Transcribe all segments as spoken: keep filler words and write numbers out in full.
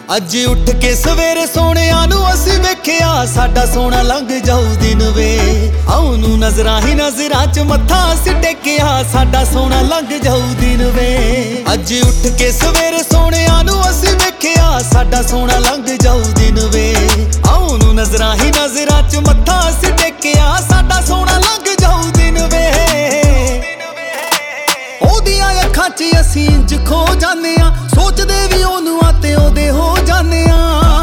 ਅੱਜ ਉੱਠ ਕੇ ਸਵੇਰੇ ਸੋਹਣਿਆਂ ਨੂੰ ਅਸੀਂ ਵੇਖਿਆ, ਸਾਡਾ ਸੋਹਣਾ ਲੰਘ ਜਾਊ ਦਿਨ ਵੇ। ਆਉ ਨੂੰ ਨਜ਼ਰਾਂ ਹੀ ਨਜ਼ਰਾਂ 'ਚ ਮੱਥਾ ਅਸੀਂ ਟੇਕਿਆ, ਸਾਡਾ ਸੋਹਣਾ ਲੰਘ ਜਾਊ ਦਿਨ ਵੇ। ਅੱਜ ਉੱਠ ਕੇ ਸਵੇਰੇ ਸੋਹਣਿਆਂ ਨੂੰ ਅਸੀਂ ਵੇਖਿਆ, ਸਾਡਾ ਸੋਹਣਾ ਲੰਘ ਜਾਊ ਦਿਨ ਵੇ। ਆਉ ਨੂੰ ਨਜ਼ਰਾਂ ਹੀ ਨਜ਼ਰਾਂ 'ਚ ਮੱਥਾ ਅਸੀਂ ਟੇਕਿਆ, ਸਾਡਾ ਸੋਹਣਾ ਲੰਘ ਜਾਊ ਦਿਨ ਵੇ। ਉਹਦੀਆਂ ਅੱਖਾਂ 'ਚ ਅਸੀਂ ਇੰਜ ਖੋ ਜਾਂਦੇ ਆ, ਸੋਚਦੇ ਵੀ ਉਹਨੂੰ ਆ ਤੇ ਉਹਦੇ ਹੋ ਜਾਂਦੇ ਆ।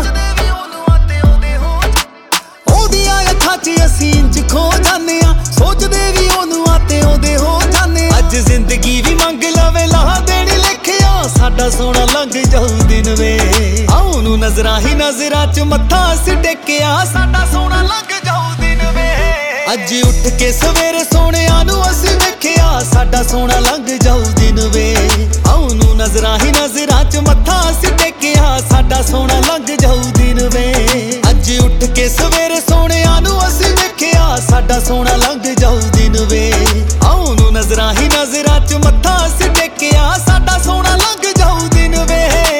ਉਹਦੀਆਂ ਅੱਖਾਂ 'ਚ ਅਸੀਂ ਇੰਜ ਖੋ ਜਾਂਦੇ ਆ, ਸੋਚਦੇ ਵੀ ਉਹਨੂੰ ਆ ਤੇ ਉਹਦੇ ਹੋ ਜਾਂਦੇ ਆ। ਅੱਜ ਜ਼ਿੰਦਗੀ ਵੀ ਮੰਗ ਲਵੇ ਲਾਹ ਦੇਣੀ ਲਿਖਿਆ, ਸਾਡਾ ਸੋਹਣਾ ਲੰਘ ਜਾਊ ਦਿਨ ਵੇ। ਆਉ ਨੂੰ ਨਜ਼ਰਾਂ ਹੀ ਨਜ਼ਰਾਂ 'ਚ ਮੱਥਾ ਅਸੀਂ ਟੇਕਿਆ, ਸਾਡਾ ਸੋਹਣਾ ਲੰਘ ਜਾਊ ਦਿਨ ਵੇ। ਅੱਜ ਉੱਠ ਕੇ ਸਵੇਰੇ ਸੋਹਣਿਆਂ ਨੂੰ ਅਸੀਂ ਵੇਖਿਆ, ਸਾਡਾ ਸੋਹਣਾ ਲੰਘ ਜਾਊ ਦਿਨ ਵੇ। ਆਉ ਨੂੰ ਨਜ਼ਰਾਂ ਹੀ ਨਜ਼ਰਾਂ 'ਚ ਮੱਥਾ ਅਸੀਂ ਟੇਕਿਆ, ਸਾਡਾ ਸੋਹਣਾ ਲੰਘ ਜਾਊ ਦਿਨ ਵੇ। ਅੱਜ ਉੱਠ ਕੇ ਸਵੇਰੇ ਸੋਹਣਿਆਂ ਨੂੰ ਅਸੀਂ ਵੇਖਿਆ, ਸਾਡਾ ਸੋਹਣਾ ਲੰਘ ਜਾਊ ਦਿਨ ਵੇ। ਆਉ ਨੂੰ ਨਜ਼ਰਾਂ ਹੀ ਨਜ਼ਰਾਂ 'ਚ ਮੱਥਾ ਅਸੀਂ ਟੇਕਿਆ, ਸਾਡਾ ਸੋਹਣਾ ਲੰਘ ਜਾਊ ਦਿਨ ਵੇ।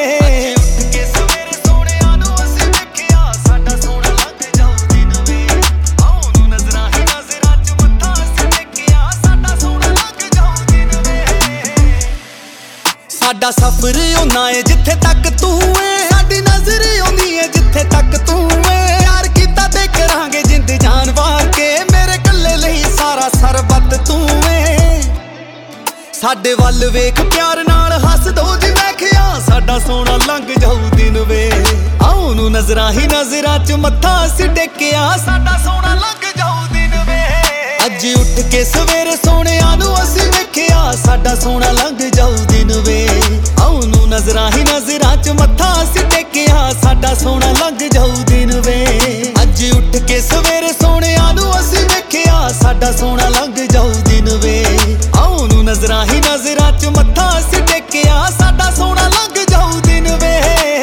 ਸਾਡਾ ਸਫ਼ਰ ਉਹਨਾਂ ਏ ਜਿੱਥੇ ਤੱਕ ਤੂੰ ਏ, ਸਾਡੀ ਨਜ਼ਰ ਆਉਂਦੀ ਏ ਜਿੱਥੇ ਤੱਕ ਤੂੰ ਏ। ਪਿਆਰ ਕੀਤਾ ਤੇ ਕਰਾਂਗੇ ਜਿੰਦ ਜਾਨ ਵਾਰ ਕੇ, ਮੇਰੇ ਕੱਲੇ ਲਈ ਸਾਰਾ ਸਰਬੱਤ ਤੂੰ ਏ। ਸਾਡੇ ਵੱਲ ਵੇਖ ਪਿਆਰ ਨਾਲ ਹੱਸ ਦੋ ਜੀ ਵੇਖਿਆ, ਸਾਡਾ ਸੋਹਣਾ ਲੰਘ ਜਾਊ ਦਿਨ ਵੇ। ਆਉ ਨੂੰ ਨਜ਼ਰਾਂ ਹੀ ਨਜ਼ਰਾਂ 'ਚ ਮੱਥਾ ਅਸੀਂ ਟੇਕਿਆ, ਸਾਡਾ ਸੋਹਣਾ ਲੰਘ ਜਾਊ ਦਿਨ ਵੇ। ਅੱਜ ਉੱਠ ਕੇ ਸਵੇਰੇ ਸੋਹਣਿਆਂ ਨੂੰ ਅਸੀਂ ਵੇਖਿਆ, ਸਾਡਾ ਸੋਹਣਾ ਲੰਘ ਜਾਊ ਦਿਨ ਵੇ। ਆਉ ਨੂੰ ਨਜ਼ਰਾਂ ਹੀ ਨਜ਼ਰਾਂ 'ਚ ਮੱਥਾ ਅਸੀਂ ਟੇਕਿਆ, ਸਾਡਾ ਸੋਹਣਾ ਲੰਘ ਜਾਊ ਦਿਨ ਵੇ। ਅੱਜ ਉੱਠ ਕੇ ਸਵੇਰੇ ਸੋਹਣਿਆਂ ਨੂੰ ਅਸੀਂ ਵੇਖਿਆ, ਸਾਡਾ ਸੋਹਣਾ ਲੰਘ ਜਾਊ ਦਿਨ ਵੇ। ਆਉ ਨੂੰ ਨਜ਼ਰਾਂ ਹੀ ਨਜ਼ਰਾਂ 'ਚ ਮੱਥਾ ਅਸੀਂ ਟੇਕਿਆ, ਸਾਡਾ ਸੋਹਣਾ ਲੰਘ ਜਾਊ ਦਿਨ ਵੇ।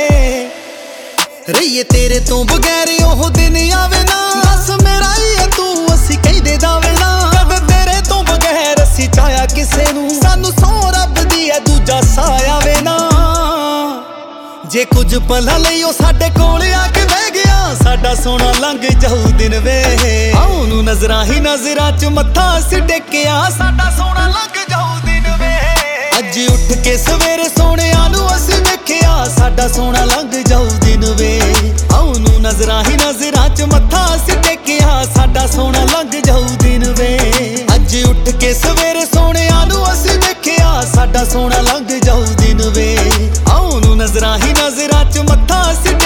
ਰਹੀਏ ਤੇਰੇ ਤੋਂ ਬਗੈਰ ਉਹ ਦਿਨ ਆਵੇ ਨਾ, ਦੱਸ ਮੇਰਾ ਹੀ ਏ ਤੂੰ ਅਸੀਂ ਕਹਿੰਦੇ ਦਾਵੇ ਨਾ। ਕਦੇ ਤੇਰੇ ਤੋਂ ਬਗੈਰ ਅਸੀਂ ਚਾਹਿਆ ਕਿਸੇ ਨੂੰ, ਸਾਨੂੰ ਸੌ ਰੱਬ ਦੀ ਐ ਦੂਜਾ ਸਾਹ ਆਵੇ ਨਾ। ਜੇ ਕੁਝ ਪਲਾਂ ਲਈ ਉਹ ਸਾਡੇ ਕੋਲ ਆ ਕੇ ਬਹਿ ਗਿਆ, ਸਾਡਾ ਸੋਹਣਾ ਲੰਘ ਜਾਊ ਦਿਨ ਵੇ। ਆਉ ਨੂੰ ਨਜ਼ਰਾਂ ਹੀ ਨਜ਼ਰਾਂ 'ਚ ਮੱਥਾ ਅਸੀਂ ਟੇਕਿਆ, ਸਾਡਾ ਸੋਹਣਾ ਲੰਘ ਜਾਊ ਦਿਨ ਵੇ। ਅੱਜ ਉੱਠ ਕੇ ਸਵੇਰੇ ਸੋਹਣਿਆਂ ਨੂੰ ਅਸੀਂ ਵੇਖਿਆ, ਸਾਡਾ ਸੋਹਣਾ ਲੰਘ ਜਾਊ ਦਿਨ ਵੇ। ਆਉ ਨੂੰ ਨਜ਼ਰਾਂ ਹੀ ਨਜ਼ਰਾਂ 'ਚ ਮੱਥਾ ਅਸੀਂ ਟੇਕਿਆ, ਸਾਡਾ ਸੋਹਣਾ ਲੰਘ ਜਾਊ ਦਿਨ ਵੇ। ਅੱਜ ਉੱਠ ਕੇ ਸਵੇਰੇ ਸੋਹਣਿਆਂ ਨੂੰ ਅਸੀਂ ਵੇਖਿਆ, ਸਾਡਾ ਸੋਹਣਾ ਲੰਘ ਜਾਊ ਦਿਨ ਵੇ। ਆਉ ਨੂੰ ਨਜ਼ਰਾਂ ਹੀ ਨਜ਼ਰਾਂ 'ਚ ਮੱਥਾ ਅਸੀਂ